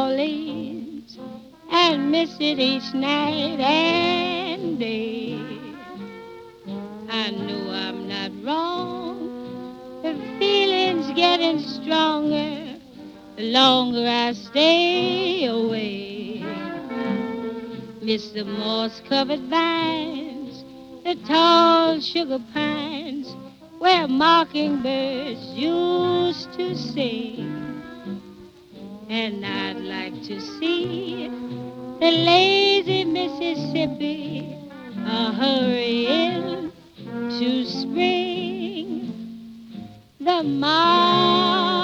Orleans and miss it each night and day. I know I'm not wrong. The feeling's getting stronger the longer I stay away. Miss the moss-covered vines, the tall sugar pines, where mockingbirds used to sing. And I'd like to see the lazy Mississippi hurrying to spring. The